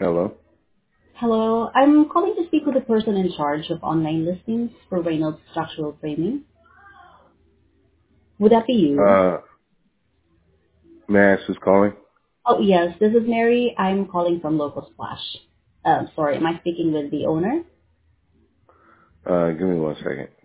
Hello. Hello, I'm calling to speak with the person in charge of online listings for Reynolds Structural Framing. Would that be you? Uh, may I ask who's calling? Oh, yes, this is Mary. I'm calling from Local Splash. Sorry, am I speaking with the owner? Give me one second.